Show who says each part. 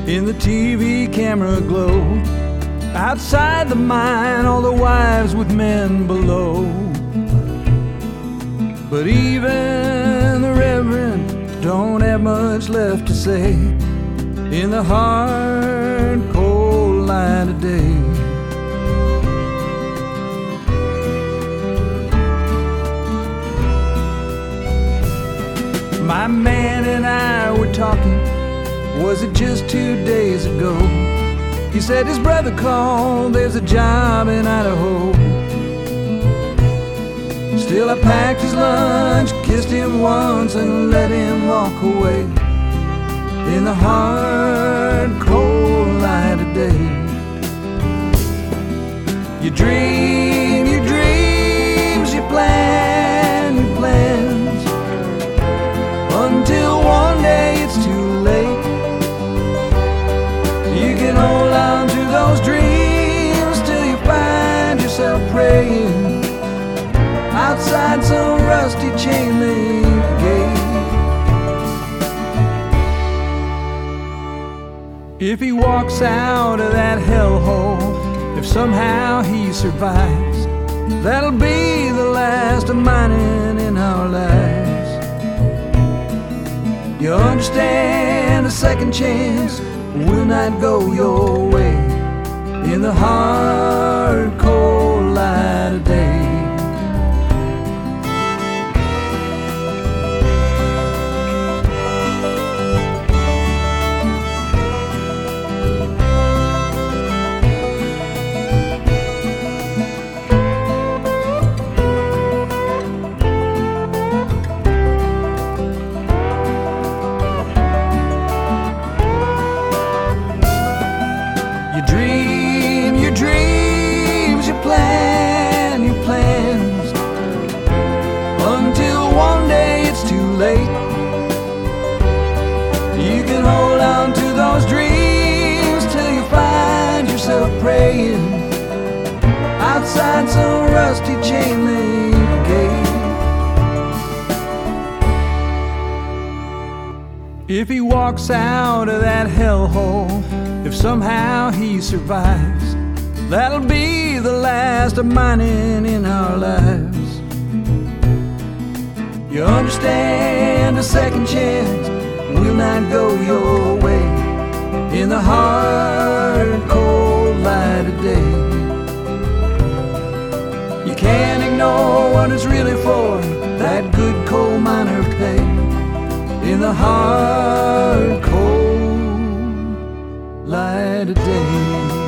Speaker 1: in the TV camera glow. Outside the mine, all the wives with men below. But even the Reverend don't have much left to say in the hard, cold light of day. My man and I were talking, was it just 2 days ago? He said his brother called, there's a job in Idaho. Still I packed his lunch, kissed him once and let him walk away in the hard, cold light of day. You dream your dreams, you plan your plans, until one day it's too late. You can hold on to those dreams till you find yourself praying outside some rusty chain link gate. If he walks out of that hellhole, if somehow he survives, that'll be the last of mining in our lives. You understand, a second chance will not go your way in the hard, cold light of day. You dream your dreams, you plan your plans, until one day it's too late. You can hold on to those dreams till you find yourself praying outside some rusty chain link gate. If he walks out of that hellhole, if somehow he survives, that'll be the last of mining in our lives. You understand, a second chance will not go your way in the hard, cold light of day. You can't ignore what it's really for, that good coal miner pay in the hard, cold light of day.